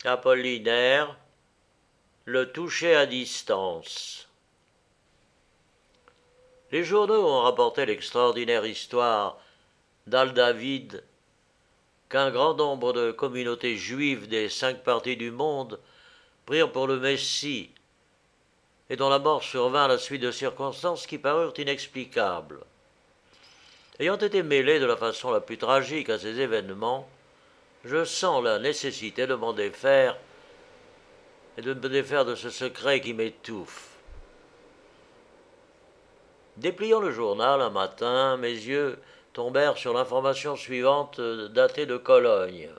Apollinaire, le toucher à distance. Les journaux ont rapporté l'extraordinaire histoire d'Al-David, qu'un grand nombre de communautés juives des 5 parties du monde prirent pour le Messie, et dont la mort survint à la suite de circonstances qui parurent inexplicables. Ayant été mêlé de la façon la plus tragique à ces événements, je sens la nécessité de m'en défaire et de me défaire de ce secret qui m'étouffe. Dépliant le journal un matin, mes yeux tombèrent sur l'information suivante datée de Cologne.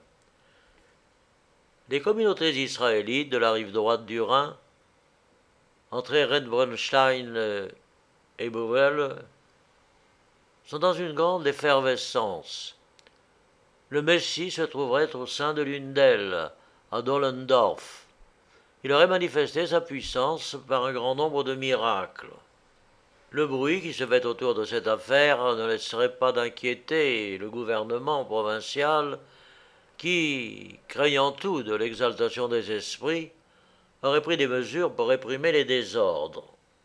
Les communautés israélites de la rive droite du Rhin, entre Redbronstein et Bouvel, sont dans une grande effervescence. Le Messie se trouverait au sein de l'une d'elles, à Dollendorf. Il aurait manifesté sa puissance par un grand nombre de miracles. Le bruit qui se fait autour de cette affaire ne laisserait pas d'inquiéter le gouvernement provincial qui, craignant tout de l'exaltation des esprits, aurait pris des mesures pour réprimer les désordres.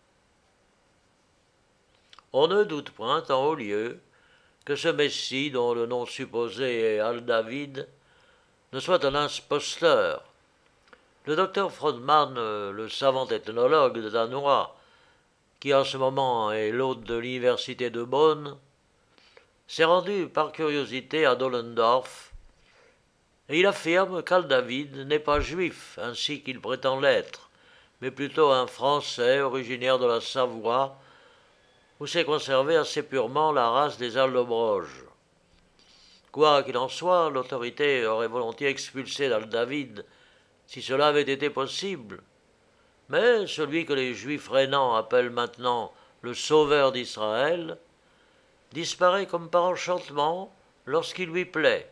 On ne doute point en haut lieu que ce Messie, dont le nom supposé est Al-David, ne soit un imposteur. Le docteur Frodman, le savant ethnologue danois, qui en ce moment est l'hôte de l'université de Bonn, s'est rendu par curiosité à Dollendorf, et il affirme qu'Al-David n'est pas juif, ainsi qu'il prétend l'être, mais plutôt un Français originaire de la Savoie, où s'est conservée assez purement la race des Allobroges. Quoi qu'il en soit, l'autorité aurait volontiers expulsé Al-David si cela avait été possible. Mais celui que les Juifs rénants appellent maintenant le Sauveur d'Israël disparaît comme par enchantement lorsqu'il lui plaît.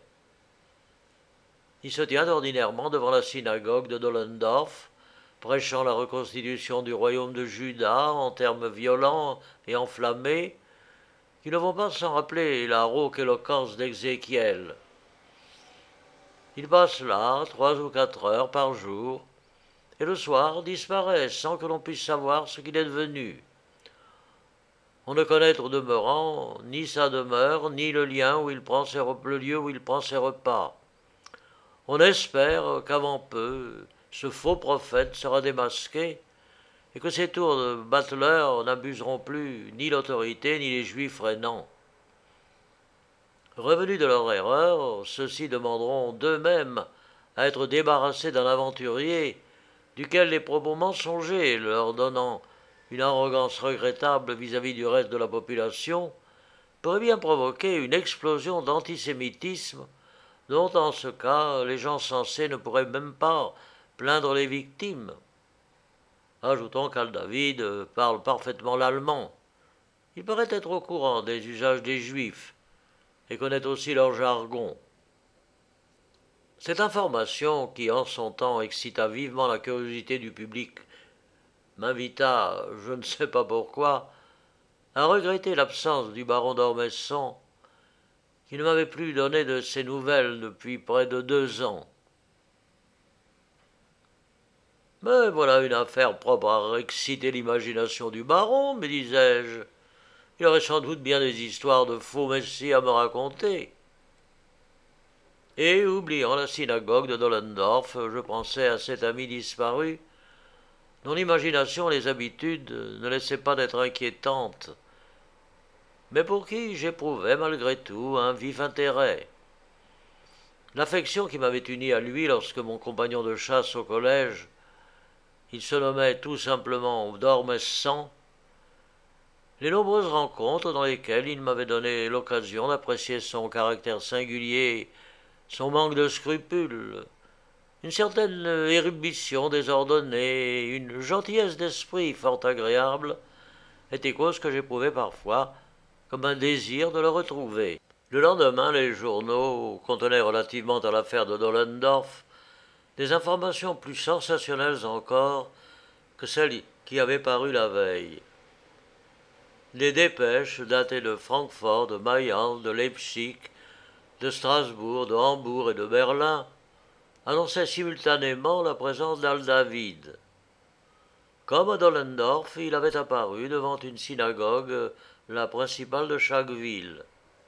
Il se tient ordinairement devant la synagogue de Dollendorf, prêchant la reconstitution du royaume de Juda en termes violents et enflammés, qui ne vont pas sans rappeler la rauque éloquence d'Ézéchiel. Il passe là 3 ou 4 heures par jour, et le soir disparaît sans que l'on puisse savoir ce qu'il est devenu. On ne connaît au demeurant ni sa demeure, ni le lieu où il prend ses repas. On espère qu'avant peu, ce faux prophète sera démasqué et que ces tours de bateleurs n'abuseront plus ni l'autorité ni les Juifs rénants. Revenus de leur erreur, ceux-ci demanderont d'eux-mêmes à être débarrassés d'un aventurier duquel les propos mensongers, leur donnant une arrogance regrettable vis-à-vis du reste de la population, pourraient bien provoquer une explosion d'antisémitisme dont, en ce cas, les gens sensés ne pourraient même pas plaindre les victimes. Ajoutons qu'Al-David parle parfaitement l'allemand. Il paraît être au courant des usages des Juifs et connaît aussi leur jargon. Cette information, qui en son temps excita vivement la curiosité du public, m'invita, je ne sais pas pourquoi, à regretter l'absence du baron d'Ormesson, qui ne m'avait plus donné de ses nouvelles depuis près de 2 ans. Mais voilà une affaire propre à exciter l'imagination du baron, me disais-je. Il aurait sans doute bien des histoires de faux messies à me raconter. Et, oubliant la synagogue de Dollendorf, je pensais à cet ami disparu, dont l'imagination et les habitudes ne laissaient pas d'être inquiétantes, mais pour qui j'éprouvais malgré tout un vif intérêt. L'affection qui m'avait uni à lui lorsque mon compagnon de chasse au collège, il se nommait tout simplement Dormesson, les nombreuses rencontres dans lesquelles il m'avait donné l'occasion d'apprécier son caractère singulier, son manque de scrupules, une certaine érudition désordonnée, une gentillesse d'esprit fort agréable, étaient causes que j'éprouvais parfois comme un désir de le retrouver. Le lendemain, les journaux contenaient relativement à l'affaire de Dollendorf des informations plus sensationnelles encore que celles qui avaient paru la veille. Les dépêches datées de Francfort, de Mayence, de Leipzig, de Strasbourg, de Hambourg et de Berlin annonçait simultanément la présence d'Al-David. Comme à Dollendorf, il avait apparu devant une synagogue, la principale de chaque ville.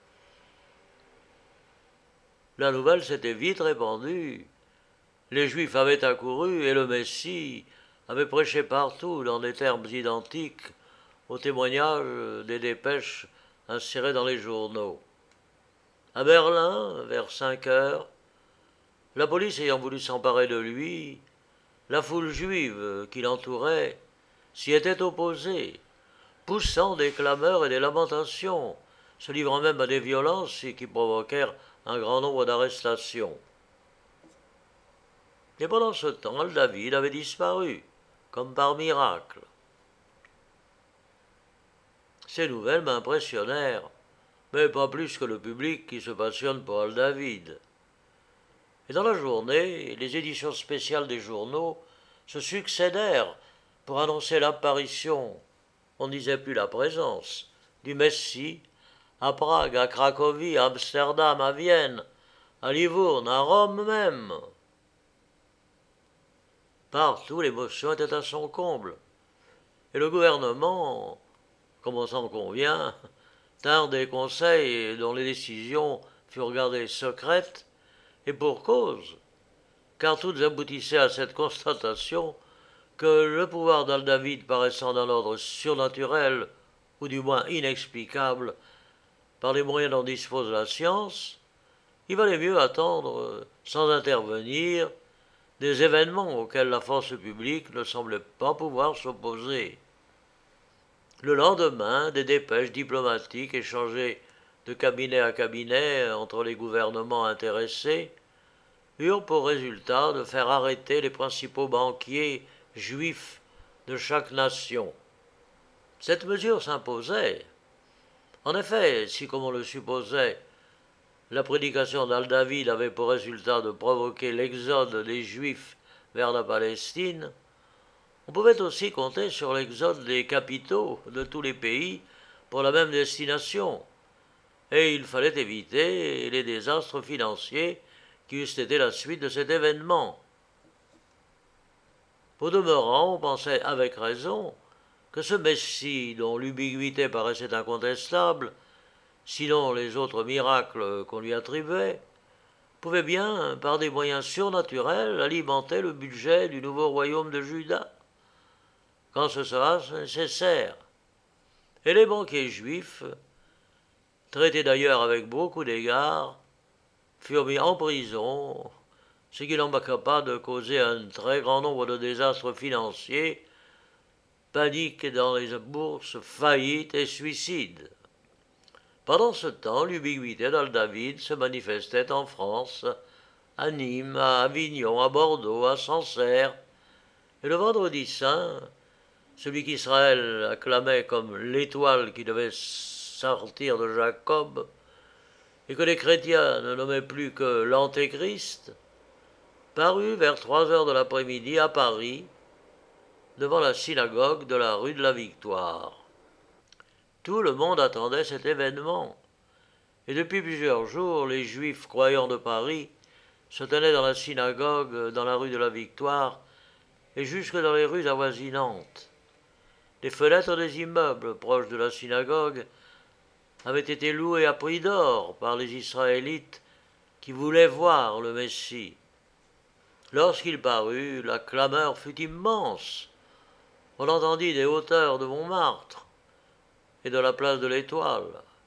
La nouvelle s'était vite répandue. Les Juifs avaient accouru et le Messie avait prêché partout dans des termes identiques aux témoignages des dépêches insérées dans les journaux. À Berlin, vers 5 heures, la police ayant voulu s'emparer de lui, la foule juive qui l'entourait s'y était opposée, poussant des clameurs et des lamentations, se livrant même à des violences qui provoquèrent un grand nombre d'arrestations. Et pendant ce temps, David avait disparu, comme par miracle. Ces nouvelles m'impressionnèrent, mais pas plus que le public qui se passionne pour Al-David. Et dans la journée, les éditions spéciales des journaux se succédèrent pour annoncer l'apparition, on ne disait plus la présence, du Messie à Prague, à Cracovie, à Amsterdam, à Vienne, à Livourne, à Rome même. Partout, l'émotion était à son comble. Et le gouvernement, comme on s'en convient, tinrent des conseils dont les décisions furent gardées secrètes, et pour cause, car toutes aboutissaient à cette constatation que le pouvoir d'Al-David paraissant d'un ordre surnaturel, ou du moins inexplicable, par les moyens dont dispose la science, il valait mieux attendre, sans intervenir, des événements auxquels la force publique ne semblait pas pouvoir s'opposer. Le lendemain, des dépêches diplomatiques échangées de cabinet à cabinet entre les gouvernements intéressés eurent pour résultat de faire arrêter les principaux banquiers juifs de chaque nation. Cette mesure s'imposait. En effet, si, comme on le supposait, la prédication d'Al-David avait pour résultat de provoquer l'exode des Juifs vers la Palestine, on pouvait aussi compter sur l'exode des capitaux de tous les pays pour la même destination, et il fallait éviter les désastres financiers qui eussent été la suite de cet événement. Au demeurant, on pensait avec raison que ce Messie, dont l'ubiquité paraissait incontestable, sinon les autres miracles qu'on lui attribuait, pouvait bien, par des moyens surnaturels, alimenter le budget du nouveau royaume de Juda, quand ce sera nécessaire. Et les banquiers juifs, traités d'ailleurs avec beaucoup d'égards, furent mis en prison, ce qui n'en manqua pas de causer un très grand nombre de désastres financiers, panique dans les bourses, faillites et suicides. Pendant ce temps, l'ubiquité d'Al-David se manifestait en France, à Nîmes, à Avignon, à Bordeaux, à Sancerre, et le vendredi saint, celui qu'Israël acclamait comme l'étoile qui devait sortir de Jacob, et que les chrétiens ne nommaient plus que l'Antéchrist, parut vers 3 heures de l'après-midi à Paris, devant la synagogue de la rue de la Victoire. Tout le monde attendait cet événement, et depuis plusieurs jours, les Juifs croyants de Paris se tenaient dans la synagogue, dans la rue de la Victoire, et jusque dans les rues avoisinantes. Les fenêtres des immeubles proches de la synagogue avaient été louées à prix d'or par les Israélites qui voulaient voir le Messie. Lorsqu'il parut, la clameur fut immense. On l'entendit des hauteurs de Montmartre et de la place de l'Étoile.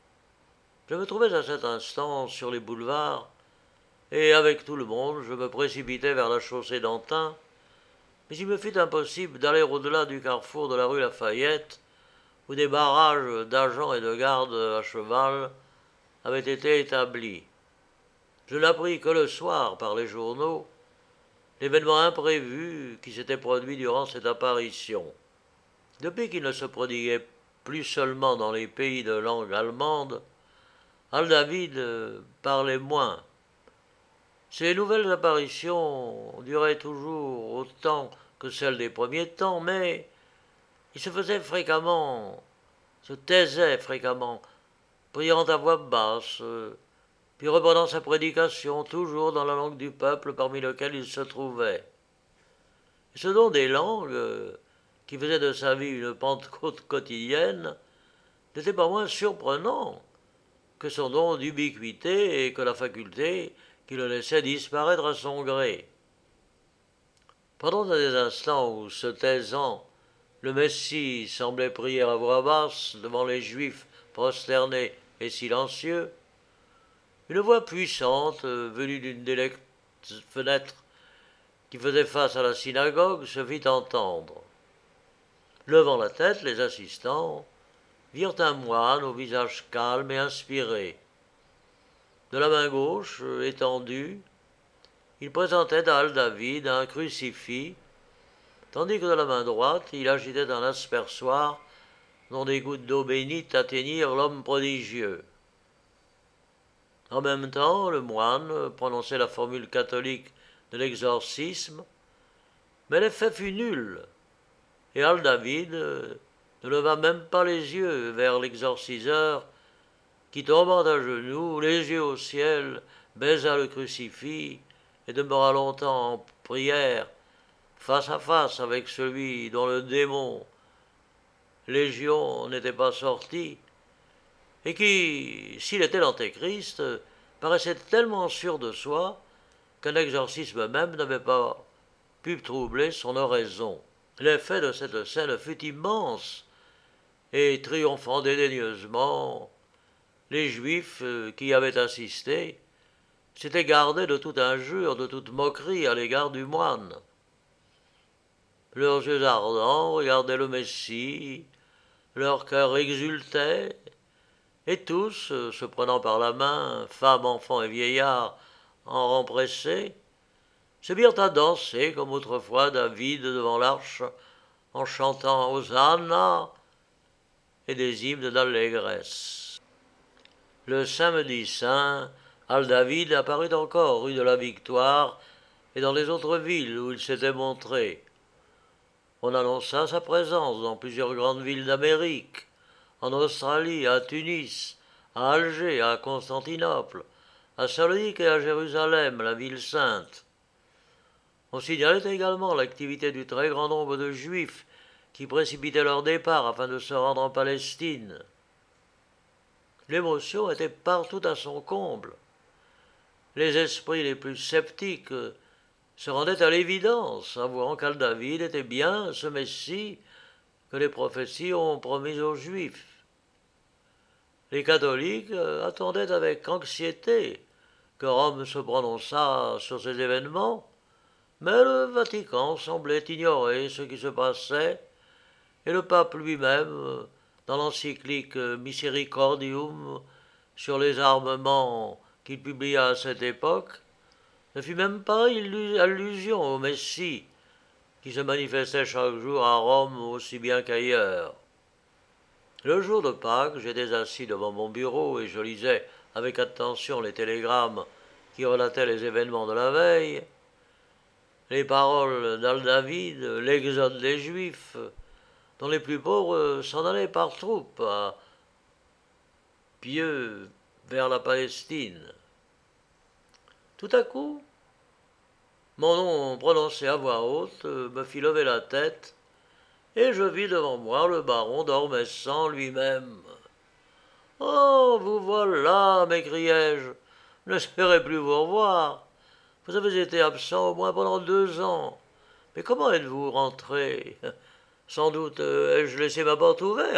Je me trouvais à cet instant sur les boulevards, et avec tout le monde, je me précipitais vers la chaussée d'Antin, mais il me fut impossible d'aller au-delà du carrefour de la rue Lafayette, où des barrages d'agents et de gardes à cheval avaient été établis. Je n'appris que le soir par les journaux l'événement imprévu qui s'était produit durant cette apparition. Depuis qu'il ne se prodiguait plus seulement dans les pays de langue allemande, Al-David parlait moins. Ces nouvelles apparitions duraient toujours autant que celles des premiers temps, mais il se faisait fréquemment, se taisait fréquemment, priant à voix basse, puis reprenant sa prédication, toujours dans la langue du peuple parmi lequel il se trouvait. Et ce don des langues, qui faisait de sa vie une Pentecôte quotidienne, n'était pas moins surprenant que son don d'ubiquité et que la faculté qui le laissait disparaître à son gré. Pendant des instants où, se taisant, le Messie semblait prier à voix basse devant les Juifs prosternés et silencieux, une voix puissante, venue d'une des fenêtres qui faisait face à la synagogue, se fit entendre. Levant la tête, les assistants virent un moine au visage calme et inspiré. De la main gauche, étendue, il présentait à David un crucifix, tandis que de la main droite, il agitait un aspersoir dont des gouttes d'eau bénite atteignirent l'homme prodigieux. En même temps, le moine prononçait la formule catholique de l'exorcisme, mais l'effet fut nul, et David ne leva même pas les yeux vers l'exorciseur, qui, tombant à genoux, les yeux au ciel, baisa le crucifix et demeura longtemps en prière, face à face avec celui dont le démon Légion n'était pas sorti, et qui, s'il était l'Antéchrist, paraissait tellement sûr de soi qu'un exorcisme même n'avait pas pu troubler son oraison. L'effet de cette scène fut immense, et triomphant dédaigneusement, les Juifs qui y avaient assisté s'étaient gardés de toute injure, de toute moquerie à l'égard du moine. Leurs yeux ardents regardaient le Messie, leur cœur exultait, et tous, se prenant par la main, femmes, enfants et vieillards, en rang pressé, se mirent à danser comme autrefois David devant l'arche, en chantant Hosanna et des hymnes d'allégresse. Le samedi saint, David apparut encore rue de la Victoire et dans les autres villes où il s'était montré. On annonça sa présence dans plusieurs grandes villes d'Amérique, en Australie, à Tunis, à Alger, à Constantinople, à Salonique et à Jérusalem, la ville sainte. On signalait également l'activité du très grand nombre de Juifs qui précipitaient leur départ afin de se rendre en Palestine. L'émotion était partout à son comble. Les esprits les plus sceptiques se rendaient à l'évidence, avouant qu'Al-David était bien ce Messie que les prophéties ont promis aux Juifs. Les catholiques attendaient avec anxiété que Rome se prononçât sur ces événements, mais le Vatican semblait ignorer ce qui se passait, et le pape lui-même, dans l'encyclique Misericordium sur les armements qu'il publia à cette époque, ne fit même pas allusion au Messie, qui se manifestait chaque jour à Rome aussi bien qu'ailleurs. Le jour de Pâques, j'étais assis devant mon bureau et je lisais avec attention les télégrammes qui relataient les événements de la veille. Les paroles d'Al-David, l'exode des Juifs, dont les plus pauvres s'en allaient par troupes à pied vers la Palestine. Tout à coup, mon nom prononcé à voix haute me fit lever la tête, et je vis devant moi le baron d'Ormessan lui-même. « Oh, vous voilà, m'écriai-je, n'espérez plus vous revoir. Vous avez été absent au moins pendant 2 ans. Mais comment êtes-vous rentré? Sans doute ai-je laissé ma porte ouverte. »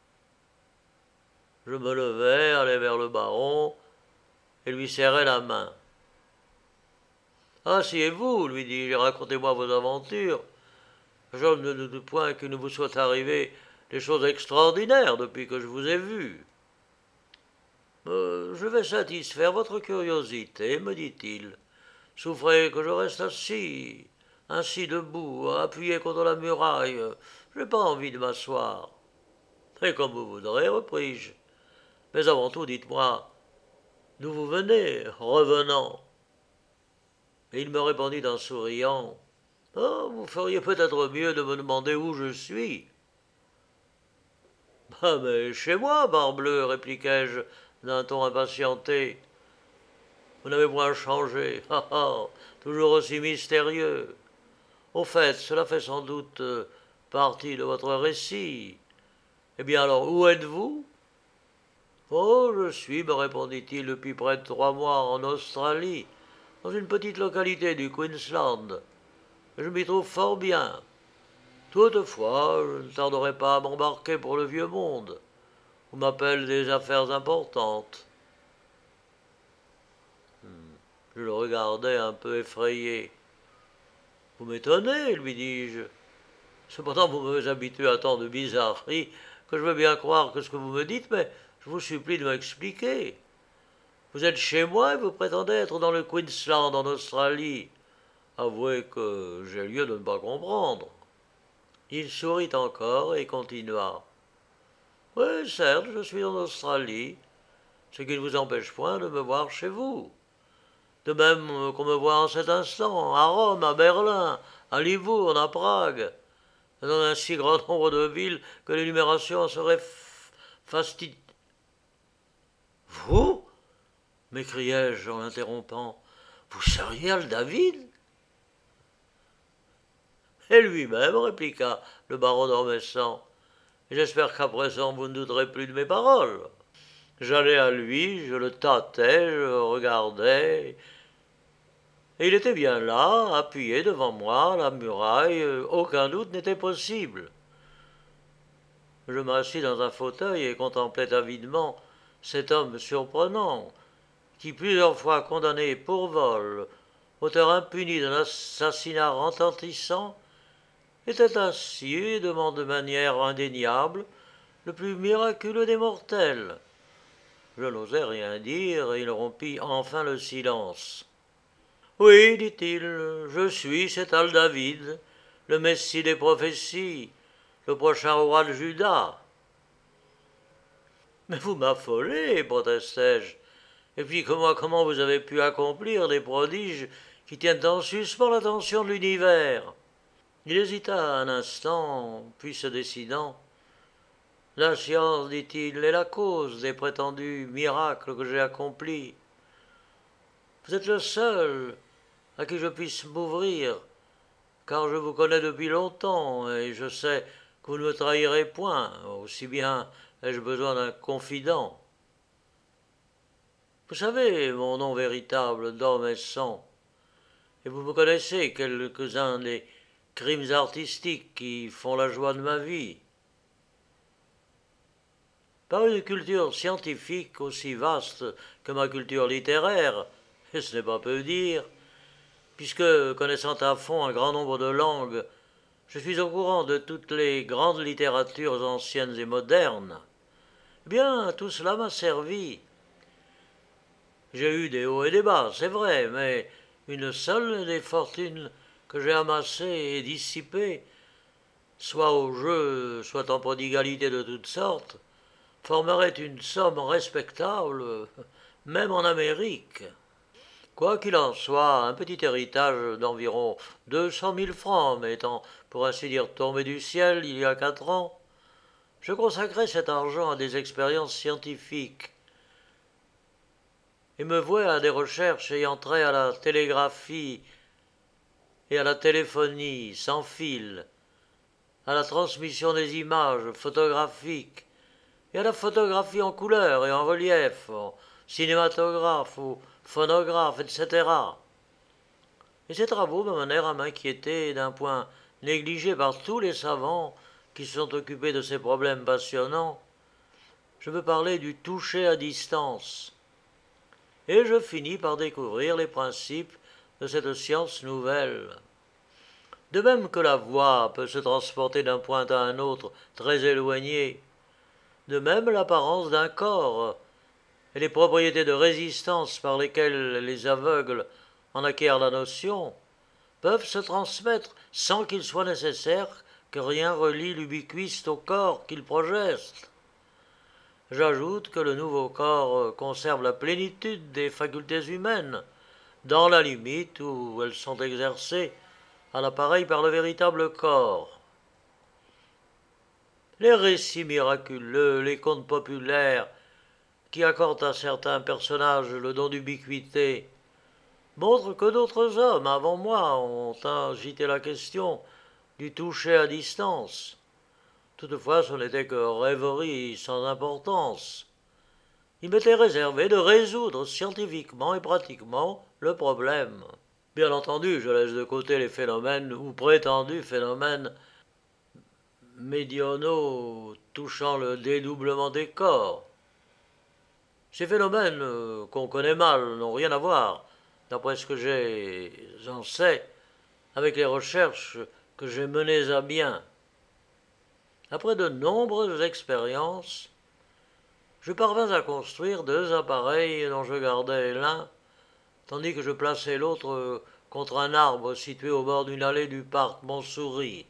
Je me levai, allai vers le baron, et lui serrai la main. « Asseyez-vous, lui dis-je, racontez-moi vos aventures. Je ne doute point qu'il ne vous soit arrivé des choses extraordinaires depuis que je vous ai vu. »« Je vais satisfaire votre curiosité, me dit-il. Souffrez que je reste ainsi debout, appuyé contre la muraille. Je n'ai pas envie de m'asseoir. »« Et comme vous voudrez, repris-je. Mais avant tout, dites-moi, d'où vous venez, revenant ?» Et il me répondit en souriant, « Oh, vous feriez peut-être mieux de me demander où je suis. »« Ah, mais chez moi, parbleu, répliquai-je d'un ton impatienté. Vous n'avez point changé, toujours aussi mystérieux. Au fait, cela fait sans doute partie de votre récit. Eh bien alors, où êtes-vous? Oh, je suis, me répondit-il, depuis près de 3 mois en Australie, dans une petite localité du Queensland. Je m'y trouve fort bien. Toutefois, je ne tarderai pas à m'embarquer pour le vieux monde. On m'appelle des affaires importantes. Je le regardai un peu effrayé. Vous m'étonnez, lui dis-je. Cependant, vous m'avez habitué à tant de bizarreries que je veux bien croire que ce que vous me dites, mais je vous supplie de m'expliquer. Vous êtes chez moi et vous prétendez être dans le Queensland, en Australie. Avouez que j'ai lieu de ne pas comprendre. Il sourit encore et continua. Oui, certes, je suis en Australie, ce qui ne vous empêche point de me voir chez vous. De même qu'on me voit en cet instant, à Rome, à Berlin, à Livourne, à Prague, dans un si grand nombre de villes que l'énumération serait fastidieuse. Vous? M'écriai-je en l'interrompant. Vous seriez Al-David? Et lui-même, répliqua le baron d'Ormessan. J'espère qu'à présent vous ne douterez plus de mes paroles. J'allai à lui, je le tâtais, je le regardais, et il était bien là, appuyé devant moi, à la muraille, aucun doute n'était possible. Je m'assis dans un fauteuil et contemplais avidement cet homme surprenant, qui, plusieurs fois condamné pour vol, auteur impuni d'un assassinat retentissant, était ainsi et demande de manière indéniable le plus miraculeux des mortels. Je n'osais rien dire et il rompit enfin le silence. Oui, dit-il, je suis cet Al-David, le messie des prophéties, le prochain roi de Juda. Mais vous m'affolez, protestai-je. Et puis comment vous avez pu accomplir des prodiges qui tiennent en suspens l'attention de l'univers? Il hésita un instant, puis se décidant. La science, dit-il, est la cause des prétendus miracles que j'ai accomplis. Vous êtes le seul à qui je puisse m'ouvrir, car je vous connais depuis longtemps, et je sais que vous ne me trahirez point, aussi bien ai-je besoin d'un confident. Vous savez mon nom véritable, d'Ormessan, et vous me connaissez quelques-uns des crimes artistiques qui font la joie de ma vie. Par une culture scientifique aussi vaste que ma culture littéraire, et ce n'est pas peu dire, puisque, connaissant à fond un grand nombre de langues, je suis au courant de toutes les grandes littératures anciennes et modernes, eh bien, tout cela m'a servi. J'ai eu des hauts et des bas, c'est vrai, mais une seule des fortunes que j'ai amassées et dissipées, soit au jeu, soit en prodigalité de toutes sortes, formerait une somme respectable, même en Amérique. Quoi qu'il en soit, un petit héritage d'environ 200 000 francs m'étant, pour ainsi dire, tombé du ciel il y a 4 ans, je consacrai cet argent à des expériences scientifiques et me vouai à des recherches ayant trait à la télégraphie et à la téléphonie sans fil, à la transmission des images photographiques et à la photographie en couleur et en relief, en cinématographe ou phonographe, etc. Et ces travaux me menèrent à m'inquiéter d'un point négligé par tous les savants qui se sont occupés de ces problèmes passionnants. Je veux parler du toucher à distance. Et je finis par découvrir les principes de cette science nouvelle. De même que la voix peut se transporter d'un point à un autre très éloigné, de même l'apparence d'un corps et les propriétés de résistance par lesquelles les aveugles en acquièrent la notion peuvent se transmettre sans qu'il soit nécessaire que rien relie l'ubiquiste au corps qu'il projette. J'ajoute que le nouveau corps conserve la plénitude des facultés humaines, dans la limite où elles sont exercées à l'appareil par le véritable corps. Les récits miraculeux, les contes populaires, qui accorde à certains personnages le don d'ubiquité, montre que d'autres hommes avant moi ont agité la question du toucher à distance. Toutefois, ce n'était que rêverie sans importance. Il m'était réservé de résoudre scientifiquement et pratiquement le problème. Bien entendu, je laisse de côté les phénomènes ou prétendus phénomènes médianaux touchant le dédoublement des corps. Ces phénomènes qu'on connaît mal n'ont rien à voir, d'après ce que j'en sais, avec les recherches que j'ai menées à bien. Après de nombreuses expériences, je parvins à construire 2 appareils dont je gardais l'un, tandis que je plaçais l'autre contre un arbre situé au bord d'une allée du parc Montsouris.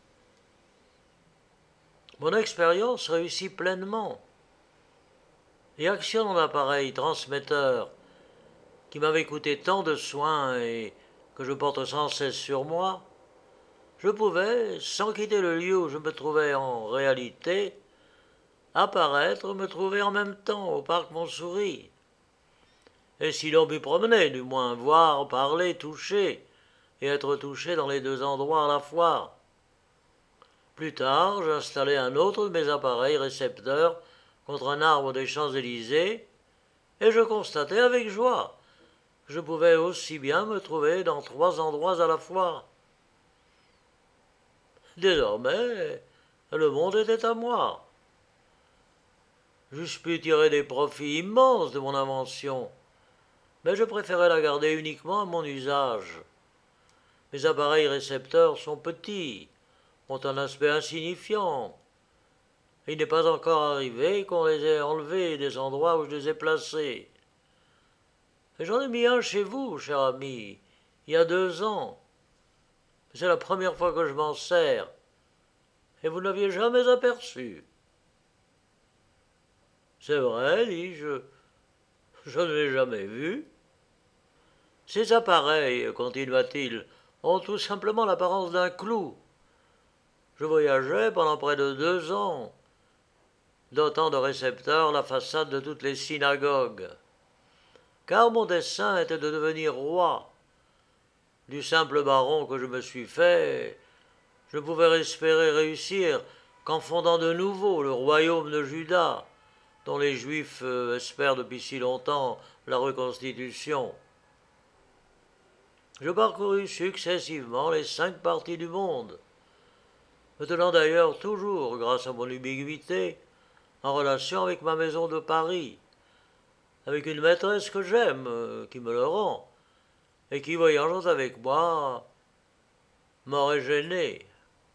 Mon expérience réussit pleinement, et actionnant l'appareil transmetteur qui m'avait coûté tant de soins et que je porte sans cesse sur moi, je pouvais, sans quitter le lieu où je me trouvais en réalité, apparaître, me trouver en même temps au parc Montsouris. Et si l'on m'y promenait, du moins voir, parler, toucher, et être touché dans les 2 endroits à la fois. Plus tard, j'installai un autre de mes appareils récepteurs contre un arbre des Champs-Élysées, et je constatai avec joie que je pouvais aussi bien me trouver dans 3 endroits à la fois. Désormais, le monde était à moi. J'eusse pu tirer des profits immenses de mon invention, mais je préférais la garder uniquement à mon usage. Mes appareils récepteurs sont petits, ont un aspect insignifiant. Il n'est pas encore arrivé qu'on les ait enlevés des endroits où je les ai placés. Et j'en ai mis un chez vous, cher ami, il y a 2 ans. C'est la première fois que je m'en sers, et vous n'aviez jamais aperçu. C'est vrai, dis-je, je ne l'ai jamais vu. Ces appareils, continua-t-il, ont tout simplement l'apparence d'un clou. Je voyageais pendant près de 2 ans, dotant de récepteurs la façade de toutes les synagogues. Car mon dessein était de devenir roi. Du simple baron que je me suis fait, je pouvais espérer réussir qu'en fondant de nouveau le royaume de Juda, dont les Juifs espèrent depuis si longtemps la reconstitution. Je parcourus successivement les 5 parties du monde, me tenant d'ailleurs toujours, grâce à mon ubiquité, en relation avec ma maison de Paris, avec une maîtresse que j'aime, qui me le rend, et qui, voyageant avec moi, m'aurait gêné.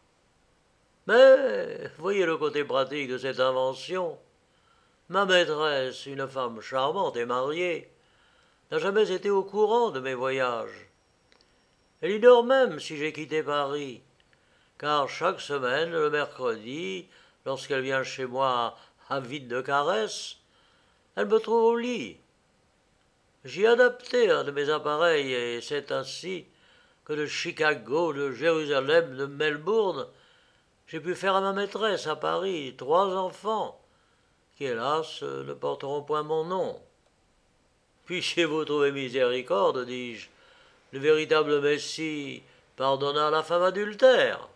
Mais voyez le côté pratique de cette invention. Ma maîtresse, une femme charmante et mariée, n'a jamais été au courant de mes voyages. Elle ignore même si j'ai quitté Paris, car chaque semaine, le mercredi, lorsqu'elle vient chez moi avide de caresses, elle me trouve au lit. J'y ai adapté un de mes appareils, et c'est ainsi que de Chicago, de Jérusalem, de Melbourne, j'ai pu faire à ma maîtresse à Paris 3 enfants, qui hélas ne porteront point mon nom. Puissiez-vous trouver miséricorde, dis-je, le véritable Messie pardonna à la femme adultère.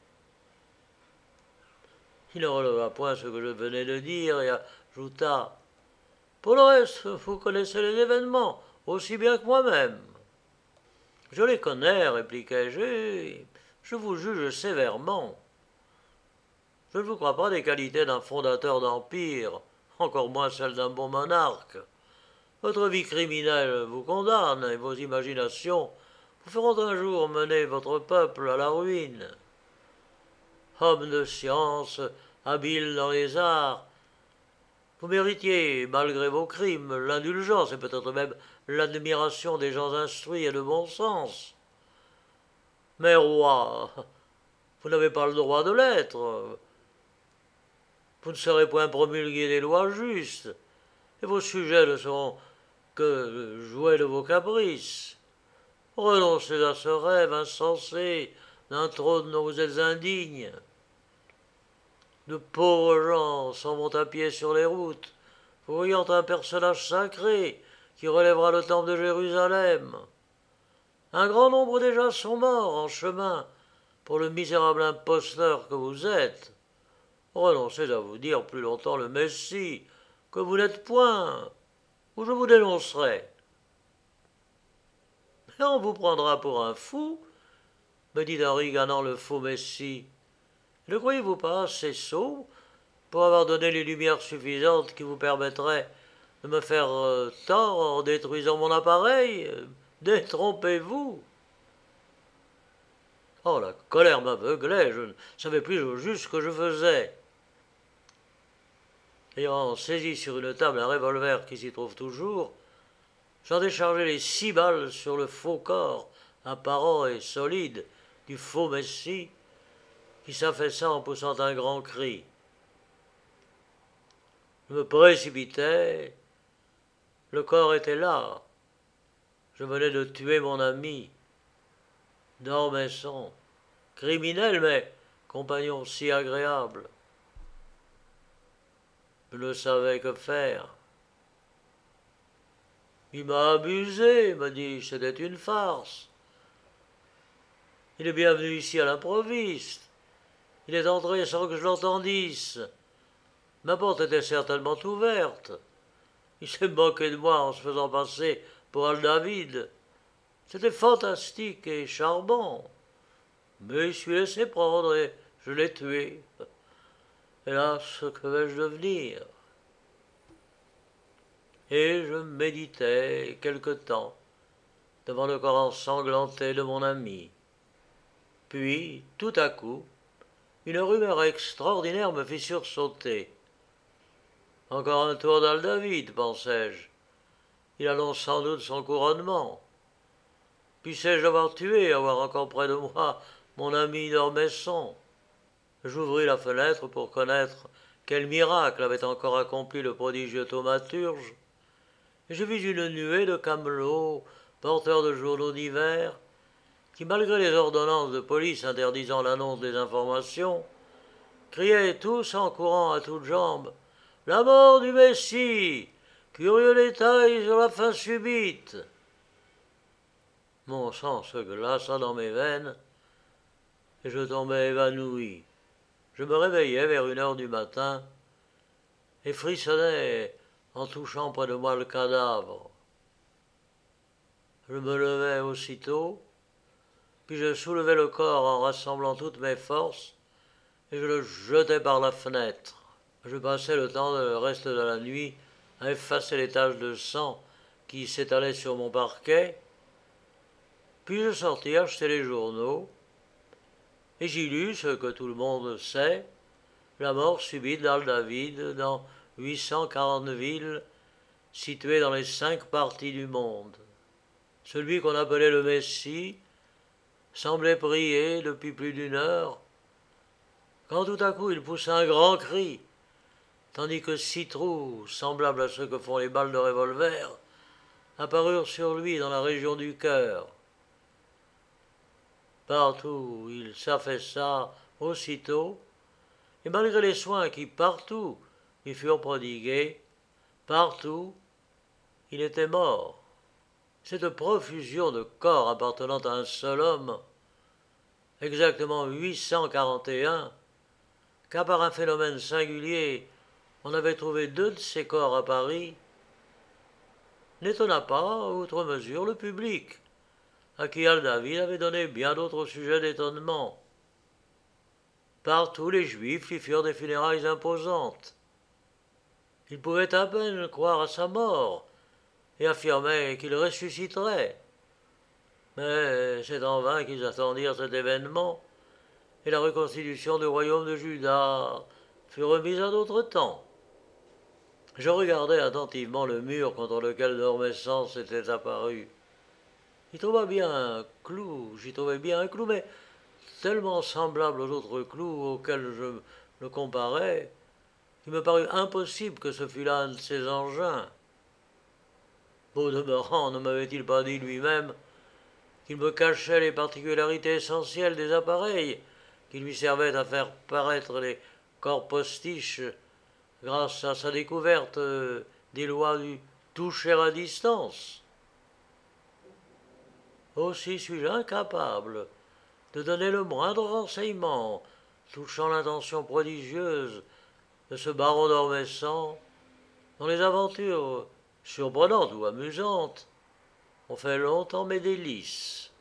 Il ne releva point ce que je venais de dire et ajouta: pour le reste, vous connaissez les événements aussi bien que moi-même. Je les connais, répliquai-je, et je vous juge sévèrement. Je ne vous crois pas des qualités d'un fondateur d'empire, encore moins celles d'un bon monarque. Votre vie criminelle vous condamne, et vos imaginations vous feront un jour mener votre peuple à la ruine. Homme de science, habile dans les arts, vous méritiez, malgré vos crimes, l'indulgence et peut-être même l'admiration des gens instruits et de bon sens. Mais roi, vous n'avez pas le droit de l'être. Vous ne serez point promulgué des lois justes, et vos sujets ne seront que jouets de vos caprices. Renoncez à ce rêve insensé d'un trône dont vous êtes indigne. De pauvres gens s'en vont à pied sur les routes, voyant un personnage sacré qui relèvera le temple de Jérusalem. Un grand nombre déjà sont morts en chemin pour le misérable imposteur que vous êtes. Renoncez à vous dire plus longtemps le Messie, que vous n'êtes point, ou je vous dénoncerai. Mais on vous prendra pour un fou, me dit d'un ricanant le faux Messie. Ne croyez-vous pas assez sot pour avoir donné les lumières suffisantes qui vous permettraient de me faire tort en détruisant mon appareil? Détrompez-vous. Oh, la colère m'aveuglait, je ne savais plus au juste ce que je faisais. Ayant saisi sur une table un revolver qui s'y trouve toujours, j'en déchargeai les 6 balles sur le faux corps, apparent et solide, du faux Messie, qui s'affaissa en poussant un grand cri. Je me précipitai, le corps était là. Je venais de tuer mon ami, Dormesson, criminel, mais compagnon si agréable. Je ne savais que faire. Il m'a abusé, m'a dit, c'était une farce. Il est bien venu ici à l'improviste. Il est entré sans que je l'entendisse. Ma porte était certainement ouverte. Il s'est moqué de moi en se faisant passer pour Al-David. C'était fantastique et charmant. Mais je suis laissé prendre et je l'ai tué. Hélas, que vais-je devenir? Et je méditais quelque temps devant le corps ensanglanté de mon ami. Puis, tout à coup, une rumeur extraordinaire me fit sursauter. Encore un tour d'Al-David, pensai-je. Il annonce sans doute son couronnement. Puissais-je l'avoir tué et avoir encore près de moi mon ami Dormesson? J'ouvris la fenêtre pour connaître quel miracle avait encore accompli le prodigieux thaumaturge, et je vis une nuée de camelots, porteurs de journaux divers, qui, malgré les ordonnances de police interdisant l'annonce des informations, criaient tous en courant à toutes jambes « La mort du Messie! Curieux détail sur la fin subite !» Mon sang se glaça dans mes veines, et je tombai évanoui. Je me réveillai vers 1 heure du matin, et frissonnais en touchant près de moi le cadavre. Je me levai aussitôt, puis je soulevai le corps en rassemblant toutes mes forces, et je le jetai par la fenêtre. Je passai le reste de la nuit à effacer les taches de sang qui s'étalaient sur mon parquet, puis je sortis acheter les journaux, et j'y lus ce que tout le monde sait, la mort subite d'Al-David dans 840 villes situées dans les 5 parties du monde. Celui qu'on appelait le Messie semblait prier depuis plus d'1 heure, quand tout à coup il poussa un grand cri, tandis que 6 trous, semblables à ceux que font les balles de revolver, apparurent sur lui dans la région du cœur. Partout il s'affaissa aussitôt, et malgré les soins qui partout lui furent prodigués, partout il était mort. Cette profusion de corps appartenant à un seul homme, exactement 841, car par un phénomène singulier on avait trouvé 2 de ces corps à Paris, n'étonna pas outre mesure le public, à qui Al-David avait donné bien d'autres sujets d'étonnement. Partout les Juifs lui firent des funérailles imposantes. Ils pouvaient à peine croire à sa mort, et affirmaient qu'il ressusciterait. Mais c'est en vain qu'ils attendirent cet événement, et la reconstitution du royaume de Juda fut remise à d'autres temps. Je regardais attentivement le mur contre lequel Dormesson s'était apparu. J'y trouvais bien un clou, mais tellement semblable aux autres clous auxquels je le comparais, qu'il me parut impossible que ce fût là un de ses engins. Au demeurant, ne m'avait-il pas dit lui-même qu'il me cachait les particularités essentielles des appareils qui lui servaient à faire paraître les corps postiches grâce à sa découverte des lois du toucher à distance. Aussi suis-je incapable de donner le moindre renseignement touchant l'intention prodigieuse de ce baron d'Ormessan, dont les aventures, surprenantes ou amusantes, ont fait longtemps mes délices.